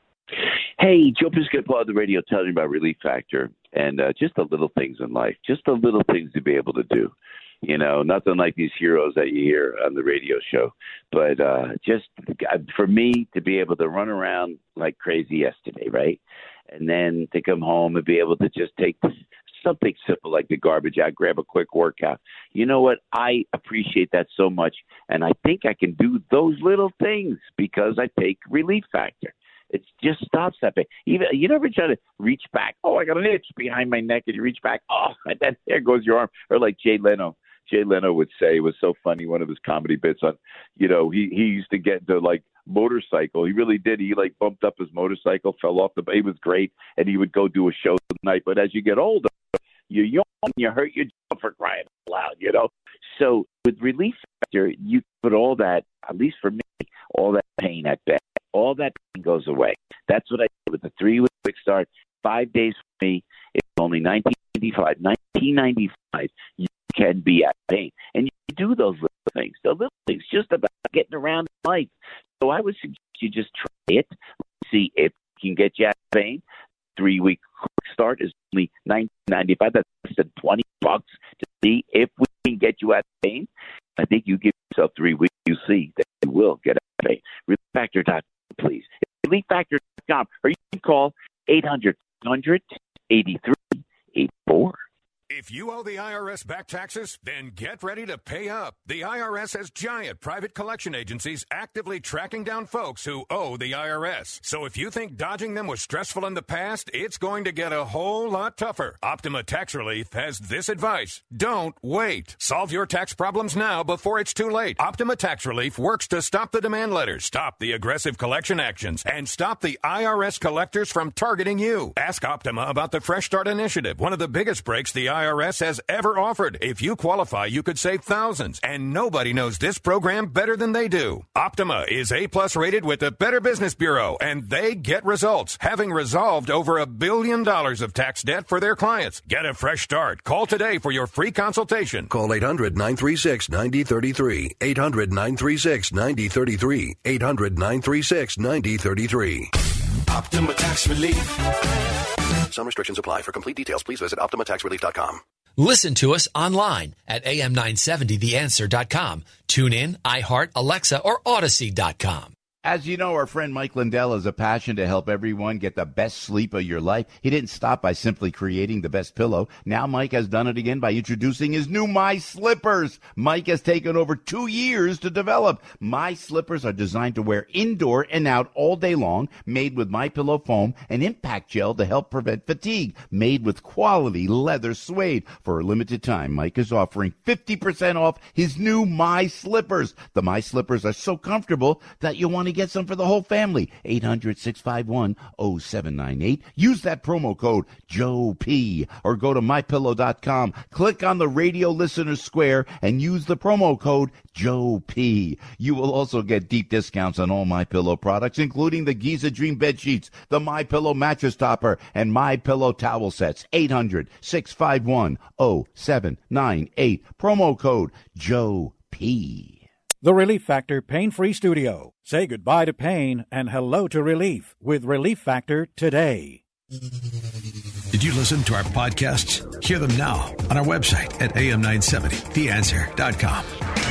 Hey, Joe Piscopo on the radio telling you about Relief Factor and uh, just the little things in life, just the little things to be able to do. You know, nothing like these heroes that you hear on the radio show. But uh, just for me to be able to run around like crazy yesterday, right? And then to come home and be able to just take something simple like the garbage out, grab a quick workout. You know what? I appreciate that so much. And I think I can do those little things because I take Relief Factor. It just stops that pain. Even you never try to reach back. Oh, I got an itch behind my neck, and you reach back. Oh, and then there goes your arm. Or like Jay Leno. Jay Leno would say, it was so funny, one of his comedy bits on, you know, he, he used to get into like motorcycle. He really did. He like bumped up his motorcycle, fell off the, he was great. And he would go do a show tonight. But as you get older, you yawn, you hurt your jaw for crying out loud, you know? So with Relief Factor, you put all that, at least for me, all that pain at bed, all that pain goes away. That's what I did with the three-week quick start. Five days for me. It's only nineteen ninety-five. nineteen ninety-five. You can be at pain. And you do those little things, the little things, just about getting around in life. So I would suggest you just try it, see if it can get you out of pain. Three-week quick start is only nineteen ninety-five. That's less than twenty bucks to see if we can get you out of pain. I think you give yourself three weeks, you see that you will get out of pain. Relief Factor dot com, please. Relief Factor dot com, or you can call eight hundred, one hundred, eighty-three eighty-four. If you owe the I R S back taxes, then get ready to pay up. The I R S has giant private collection agencies actively tracking down folks who owe the I R S. So if you think dodging them was stressful in the past, it's going to get a whole lot tougher. Optima Tax Relief has this advice. Don't wait. Solve your tax problems now before it's too late. Optima Tax Relief works to stop the demand letters, stop the aggressive collection actions, and stop the I R S collectors from targeting you. Ask Optima about the Fresh Start Initiative, one of the biggest breaks the I R S has ever offered. If you qualify, you could save thousands, and nobody knows this program better than they do. Optima is A-plus rated with the Better Business Bureau, and they get results, having resolved over a billion dollars of tax debt for their clients. Get a fresh start. Call today for your free consultation. Call eight hundred, nine three six, nine zero three three. eight hundred, nine three six, nine zero three three. eight hundred, nine three six, nine zero three three. Optima Tax Relief. Some restrictions apply. For complete details, please visit optima tax relief dot com. Listen to us online at A M nine seventy the answer dot com. Tune in, iHeart, Alexa, or Odyssey dot com. As you know, our friend Mike Lindell has a passion to help everyone get the best sleep of your life. He didn't stop by simply creating the best pillow. Now Mike has done it again by introducing his new My Slippers. Mike has taken over two years to develop. My Slippers are designed to wear indoor and out all day long, made with MyPillow foam and impact gel to help prevent fatigue, made with quality leather suede. For a limited time, Mike is offering fifty percent off his new My Slippers. The My Slippers are so comfortable that you want to to get some for the whole family. eight hundred, six five one, oh seven nine eight. Use that promo code Joe P or go to my pillow dot com. Click on the radio listener square and use the promo code Joe P. You will also get deep discounts on all MyPillow products, including the Giza Dream bed sheets, the MyPillow mattress topper, and MyPillow towel sets. eight hundred, six five one, oh seven nine eight. Promo code Joe P. The Relief Factor Pain-Free Studio. Say goodbye to pain and hello to relief with Relief Factor today. Did you listen to our podcasts? Hear them now on our website at A M nine seventy the answer dot com.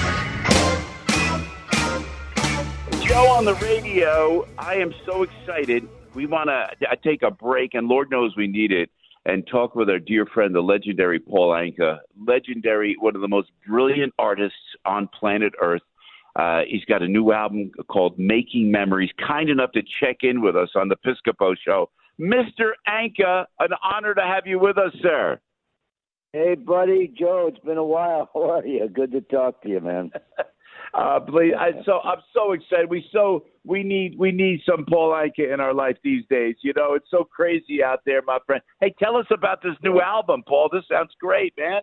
Joe on the radio. I am so excited. We want to take a break, and Lord knows we need it, and talk with our dear friend, the legendary Paul Anka. Legendary, one of the most brilliant artists on planet Earth. Uh, he's got a new album called Making Memories. Kind enough to check in with us on the Piscopo Show. Mister Anka, an honor to have you with us, sir. Hey, buddy, Joe. It's been a while. How are you? Good to talk to you, man. uh, please, I, so I'm so excited. We so we need we need some Paul Anka in our life these days. You know, it's so crazy out there, my friend. Hey, tell us about this new album, Paul. This sounds great, man.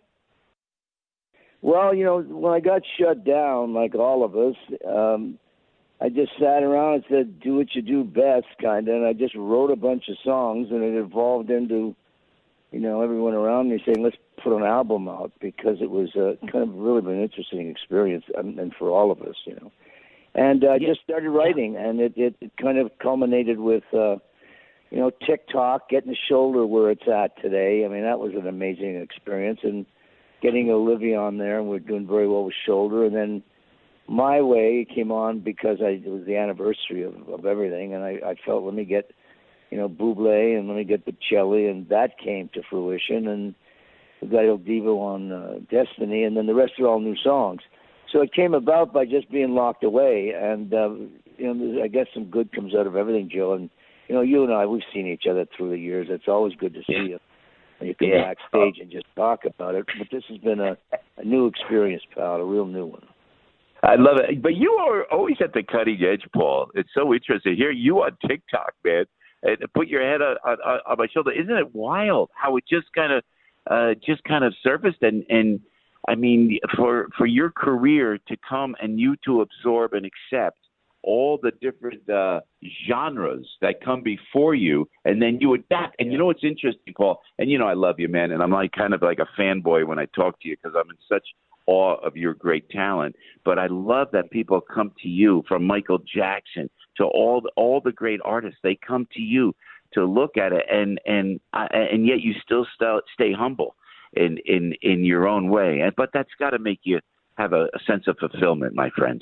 Well, you know, when I got shut down, like all of us, um, I just sat around and said, do what you do best, kind of, and I just wrote a bunch of songs, and it evolved into, you know, everyone around me saying, let's put an album out, because it was uh, kind of really been an interesting experience, and, and for all of us, you know. And I uh, yeah. just started writing, and it, it, it kind of culminated with, uh, you know, TikTok, getting the shoulder where it's at today. I mean, that was an amazing experience, and getting Olivia on there, and we're doing very well with shoulder, and then My Way came on because I, it was the anniversary of, of everything, and I, I felt, let me get, you know, Bublé, and let me get Bocelli, and that came to fruition, and we got Il Divo on uh, Destiny, and then the rest are all new songs. So it came about by just being locked away, and, uh, you know, I guess some good comes out of everything, Joe, and, you know, you and I, we've seen each other through the years. It's always good to see you. You can yeah. backstage and just talk about it, but this has been a, a new experience, pal, a real new one. I love it. But you are always at the cutting edge, Paul. It's so interesting. Here you on TikTok, man, and put your head on, on, on my shoulder. Isn't it wild how it just kind of uh, just kind of surfaced? And, and I mean, for for your career to come and you to absorb and accept all the different uh, genres that come before you, and then you adapt. And you know what's interesting, Paul? And you know I love you, man, and I'm like kind of like a fanboy when I talk to you because I'm in such awe of your great talent. But I love that people come to you, from Michael Jackson to all the, all the great artists. They come to you to look at it, and and uh, and yet you still st- stay humble in in in your own way. And but that's got to make you have a, a sense of fulfillment, my friend.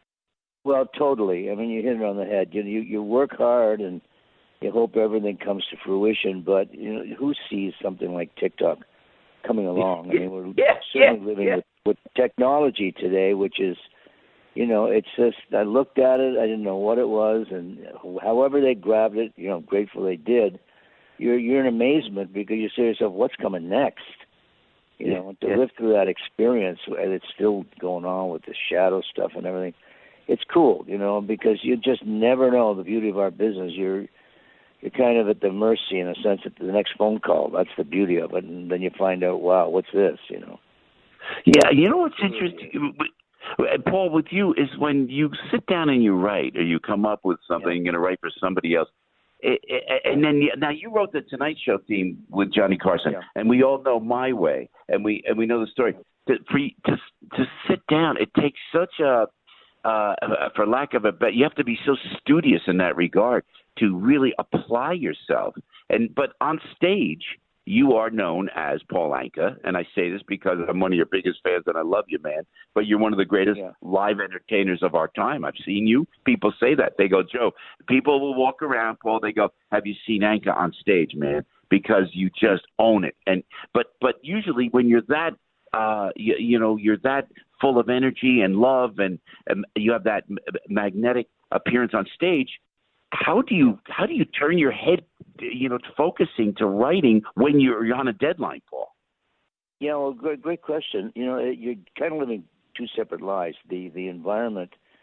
Well, totally. I mean, you hit it on the head. You you, you work hard and you hope everything comes to fruition. But you know, who sees something like TikTok coming along? I mean, we're yeah, certainly yeah, living yeah. with, with technology today, which is, you know, it's just. I looked at it. I didn't know what it was, and however they grabbed it, you know, grateful they did. You're you're in amazement because you say to yourself, "What's coming next?" You know, and to yeah. live through that experience, and it's still going on with the shadow stuff and everything. It's cool, you know, because you just never know the beauty of our business. You're you're kind of at the mercy, in a sense, at the next phone call. That's the beauty of it. And then you find out, wow, what's this, you know? Yeah, you know what's interesting, Paul, with you is when you sit down and you write, or you come up with something, yeah. you're going to write for somebody else. It, it, and then now you wrote the Tonight Show theme with Johnny Carson, yeah. and we all know My Way, and we and we know the story. To, for you, to to sit down, it takes such a Uh, for lack of a better, you have to be so studious in that regard to really apply yourself. And but on stage, you are known as Paul Anka, and I say this because I'm one of your biggest fans, and I love you, man. But you're one of the greatest yeah. live entertainers of our time. I've seen you. People say that. They go, Joe. People will walk around, Paul. They go, have you seen Anka on stage, man? Because you just own it. And but but usually when you're that. Uh, you, you know, you're that full of energy and love, and, and you have that m- magnetic appearance on stage. How do you how do you turn your head, you know, to focusing to writing when you're, you're on a deadline, Paul? Yeah, well, great, great question. You know, you're kind of living two separate lives. The the environment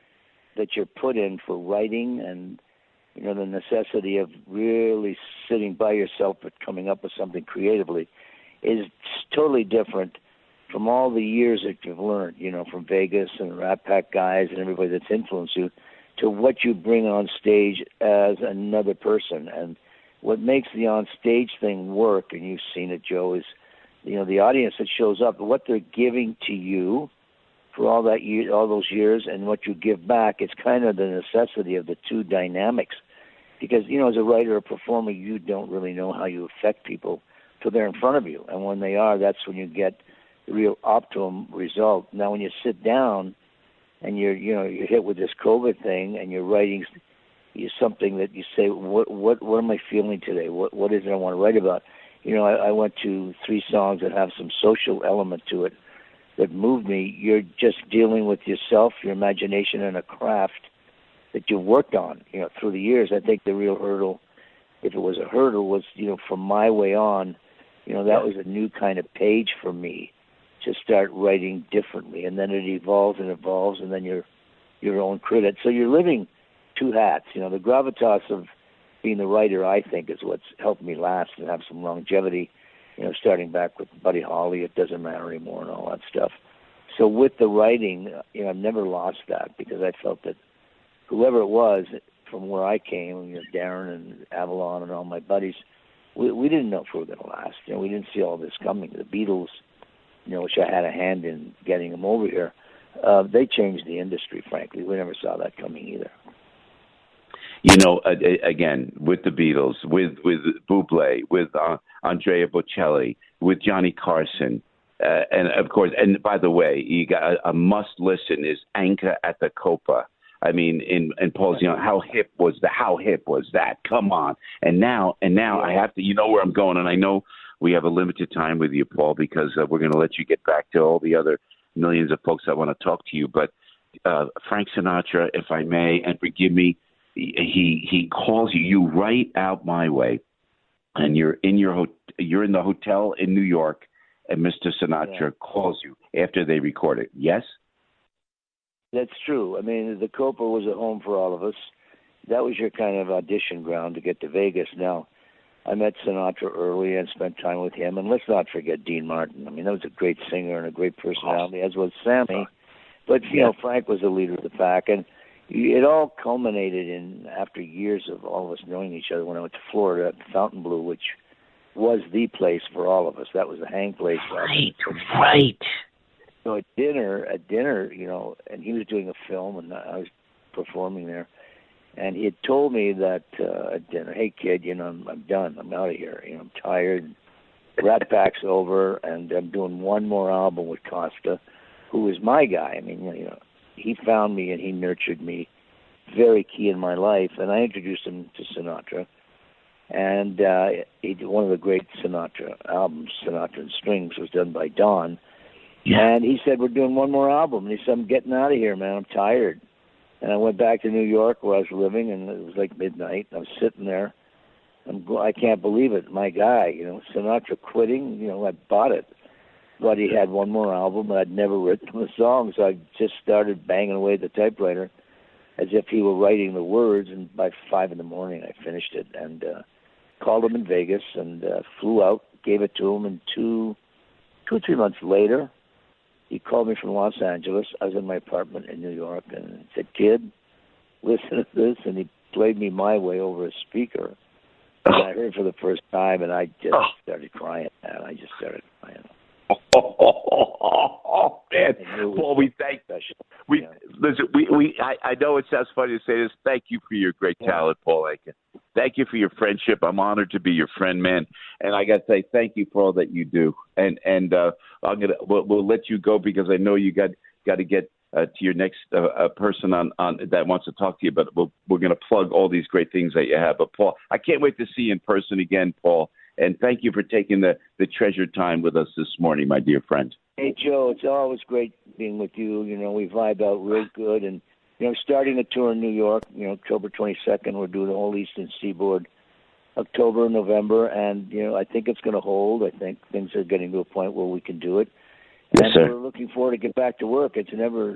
that you're put in for writing, and you know the necessity of really sitting by yourself but coming up with something creatively is totally different from all the years that you've learned, you know, from Vegas and the Rat Pack guys and everybody that's influenced you, to what you bring on stage as another person. And what makes the on stage thing work, and you've seen it, Joe, is you know the audience that shows up, what they're giving to you for all that year, all those years, and what you give back. It's kind of the necessity of the two dynamics, because you know as a writer or performer, you don't really know how you affect people till they're in front of you, and when they are, that's when you get the real optimum result. Now, when you sit down and you're you know you're hit with this COVID thing, and you're writing something that you say, what what what am I feeling today? What what is it I want to write about? You know, I, I went to three songs that have some social element to it that moved me. You're just dealing with yourself, your imagination, and a craft that you've worked on, you know, through the years. I think the real hurdle, if it was a hurdle, was, you know, from my way on, you know, that was a new kind of page for me to start writing differently. And then it evolves and evolves, and then you're your own critic. So you're living two hats. You know, the gravitas of being the writer, I think, is what's helped me last and have some longevity, you know, starting back with Buddy Holly, It Doesn't Matter Anymore, and all that stuff. So with the writing, you know, I've never lost that, because I felt that whoever it was from where I came, you know, Darren and Avalon and all my buddies, we, we didn't know if we were going to last. You know, we didn't see all this coming. The Beatles, you know, which I had a hand in getting them over here, uh, they changed the industry, frankly. We never saw that coming either. You know, uh, again, with the Beatles, with with Bublé, with uh, Andrea Bocelli, with Johnny Carson, uh, and of course, and by the way, you got a, a must listen is Anchor at the Copa. I mean, in in Paul's, you know, how hip was the how hip was that? Come on, and now and now I have to, you know, where I'm going, and I know we have a limited time with you, Paul, because uh, we're going to let you get back to all the other millions of folks that want to talk to you. But uh, Frank Sinatra, if I may, and forgive me. He he calls you. You write Out My Way, and you're in your ho- you're in the hotel in New York, and Mister Sinatra yeah. calls you after they record it. Yes, that's true. I mean, the Copa was a home for all of us. That was your kind of audition ground to get to Vegas. Now, I met Sinatra early and spent time with him, and let's not forget Dean Martin. I mean, that was a great singer and a great personality, as was Sammy. But you yeah. know, Frank was the leader of the pack, and it all culminated in, after years of all of us knowing each other, when I went to Florida at Fontainebleau, which was the place for all of us. That was the hang place. Right, right. So at dinner, at dinner, you know, and he was doing a film, and I was performing there, and he had told me that uh, at dinner, hey, kid, you know, I'm, I'm done. I'm out of here. You know, I'm tired. Rat Pack's over, and I'm doing one more album with Costa, who is my guy. I mean, you know, he found me and he nurtured me, very key in my life. And I introduced him to Sinatra. And uh, he did one of the great Sinatra albums, Sinatra and Strings, was done by Don. Yeah. And he said, we're doing one more album. And he said, I'm getting out of here, man. I'm tired. And I went back to New York where I was living, and it was like midnight. I was sitting there. I'm, I can't believe it. My guy, you know, Sinatra quitting, you know, I bought it. But he had one more album, and I'd never written a song, so I just started banging away at the typewriter as if he were writing the words, and by five in the morning I finished it, and uh, called him in Vegas, and uh, flew out, gave it to him, and two, two or three months later, he called me from Los Angeles. I was in my apartment in New York, and said, kid, listen to this, and he played me My Way over a speaker, and I heard it for the first time, and I just started crying, man. I just started crying. Oh, oh, oh, oh, oh man, Paul, we thank we yeah. listen. We, we I, I know it sounds funny to say this. Thank you for your great talent, yeah. Paul Anka. Thank you for your friendship. I'm honored to be your friend, man. And I got to say thank you for all that you do. And and uh, I'm gonna we'll, we'll let you go because I know you got got to get uh, to your next uh, uh, person on, on that wants to talk to you. But we'll, we're going to plug all these great things that you have. But Paul, I can't wait to see you in person again, Paul. And thank you for taking the, the treasured time with us this morning, my dear friend. Hey, Joe, it's always great being with you. You know, we vibe out real good. And, you know, starting a tour in New York, you know, October twenty-second, we're doing the whole Eastern Seaboard, October, November. And, you know, I think it's going to hold. I think things are getting to a point where we can do it. Yes, and sir. We're looking forward to get back to work. It's never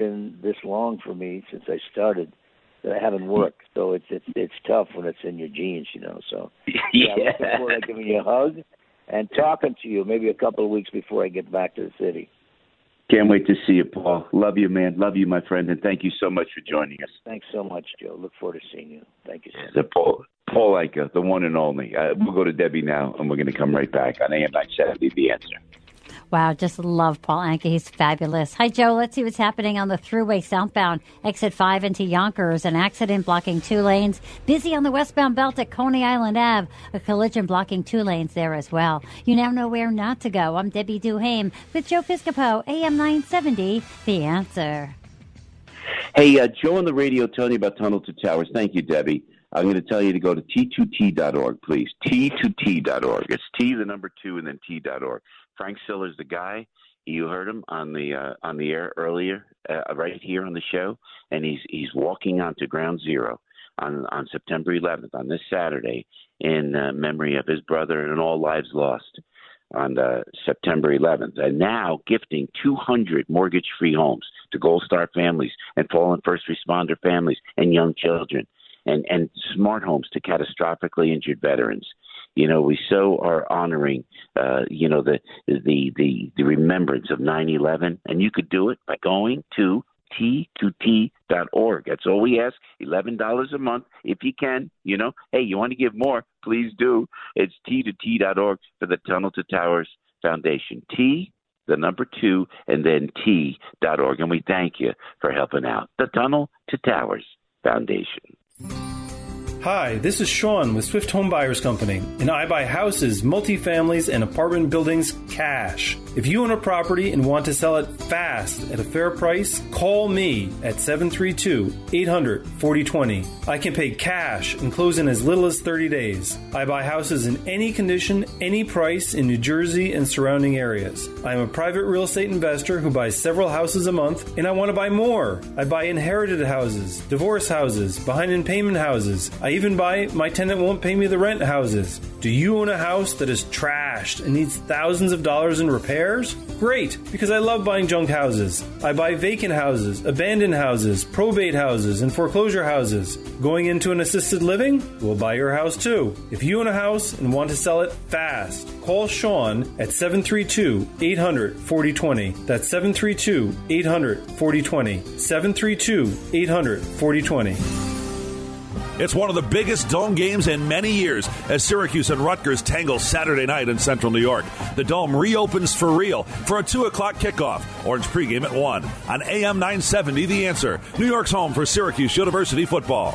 been this long for me since I started that I haven't worked. So it's it's it's tough when it's in your genes, you know. So yeah, Yeah. looking forward to giving you a hug and talking to you maybe a couple of weeks before I get back to the city. Can't wait to see you, Paul. Love you, man. Love you, my friend, and thank you so much for joining us. Thanks so much, Joe. Look forward to seeing you. Thank you, sir. The Paul, Paul Anka, the one and only. Uh, we'll go to Debbie now, and we're going to come right back on A M nine seventy, The Answer. Wow, just love Paul Anka. He's fabulous. Hi, Joe. Let's see what's happening on the Thruway southbound. Exit five into Yonkers. An accident blocking two lanes. Busy on the westbound belt at Coney Island Avenue. A collision blocking two lanes there as well. You now know where not to go. I'm Debbie Duhame with Joe Piscopo, A M nine seventy, The Answer. Hey, uh, Joe on the radio telling you about Tunnel to Towers. Thank you, Debbie. I'm going to tell you to go to T two T dot org, please. T two T dot org. It's T, the number two, and then T dot org. Frank Siller's the guy. You heard him on the uh, on the air earlier, uh, right here on the show, and he's he's walking onto Ground Zero on on September eleventh, on this Saturday, in uh, memory of his brother and all lives lost on uh, September eleventh, and now gifting two hundred mortgage-free homes to Gold Star families and fallen first responder families and young children, and and smart homes to catastrophically injured veterans. You know, we so are honoring, uh, you know, the, the the the remembrance of nine eleven, and you could do it by going to T two T dot org. That's all we ask, eleven dollars a month if you can. You know, hey, you want to give more, please do. It's T two T dot org for the Tunnel to Towers Foundation. T, the number two, and then T dot org. And we thank you for helping out the Tunnel to Towers Foundation. Hi, this is Sean with Swift Home Buyers Company, and I buy houses, multifamilies, and apartment buildings cash. If you own a property and want to sell it fast at a fair price, call me at seven three two, eight hundred, forty twenty. I can pay cash and close in as little as thirty days. I buy houses in any condition, any price in New Jersey and surrounding areas. I am a private real estate investor who buys several houses a month, and I want to buy more. I buy inherited houses, divorce houses, behind in payment houses. I even buy my tenant won't pay me the rent houses. Do you own a house that is trashed and needs thousands of dollars in repairs? Great, because I love buying junk houses. I buy vacant houses, abandoned houses, probate houses, and foreclosure houses. Going into an assisted living? We'll buy your house too. If you own a house and want to sell it fast, call Sean at seven three two, eight hundred, forty twenty. That's seven three two, eight hundred, forty twenty. seven three two, eight hundred, forty twenty. It's one of the biggest Dome games in many years as Syracuse and Rutgers tangle Saturday night in Central New York. The Dome reopens for real for a two o'clock kickoff. Orange pregame at one on A M nine seventy, The Answer. New York's home for Syracuse University football.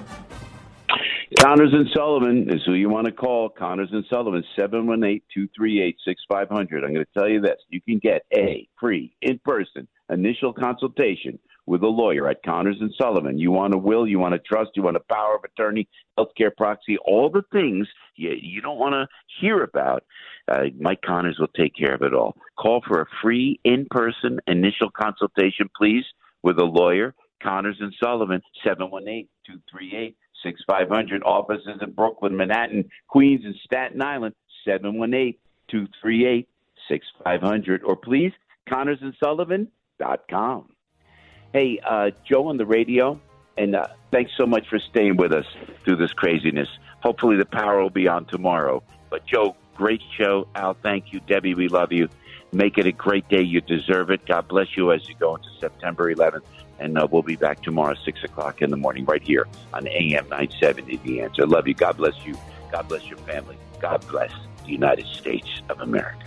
Connors and Sullivan is who you want to call. Connors and Sullivan, seven one eight, two three eight, six five zero zero. I'm going to tell you this. You can get a free in-person initial consultation with a lawyer at Connors and Sullivan. You want a will, you want a trust, you want a power of attorney, healthcare proxy, all the things you, you don't want to hear about. Uh, Mike Connors will take care of it all. Call for a free in-person initial consultation, please, with a lawyer. Connors and Sullivan, seven one eight, two three eight, six five zero zero. Offices in Brooklyn, Manhattan, Queens, and Staten Island, seven one eight, two three eight, six five zero zero. Or please, connors and sullivan dot com. Hey, uh, Joe on the radio, and uh, thanks so much for staying with us through this craziness. Hopefully the power will be on tomorrow. But, Joe, great show. Al, thank you. Debbie, we love you. Make it a great day. You deserve it. God bless you as you go into September eleventh. And uh, we'll be back tomorrow, six o'clock in the morning, right here on A M nine seventy, The Answer. Love you. God bless you. God bless your family. God bless the United States of America.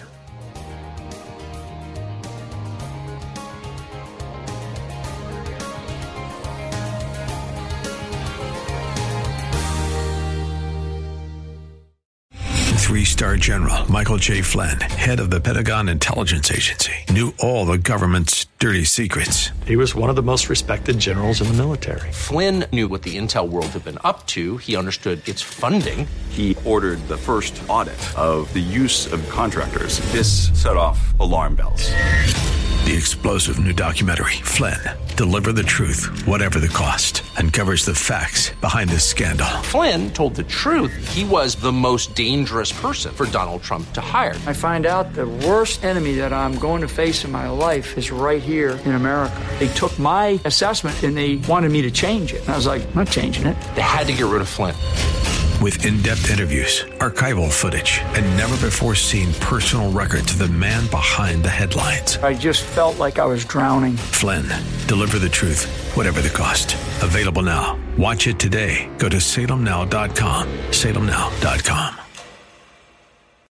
Three-star general Michael J. Flynn, head of the Pentagon Intelligence Agency, knew all the government's dirty secrets. He was one of the most respected generals in the military. Flynn knew what the intel world had been up to. He understood its funding. He ordered the first audit of the use of contractors. This set off alarm bells. The explosive new documentary, Flynn, Deliver the Truth, Whatever the Cost, uncovers the facts behind this scandal. Flynn told the truth. He was the most dangerous person for Donald Trump to hire. I find out the worst enemy that I'm going to face in my life is right here in America. They took my assessment and they wanted me to change it. And I was like, I'm not changing it. They had to get rid of Flynn. With in-depth interviews, archival footage, and never-before-seen personal records of the man behind the headlines. I just felt like I was drowning. Flynn, Deliver the Truth, Whatever the Cost. Available now. Watch it today. Go to Salem Now dot com. Salem Now dot com.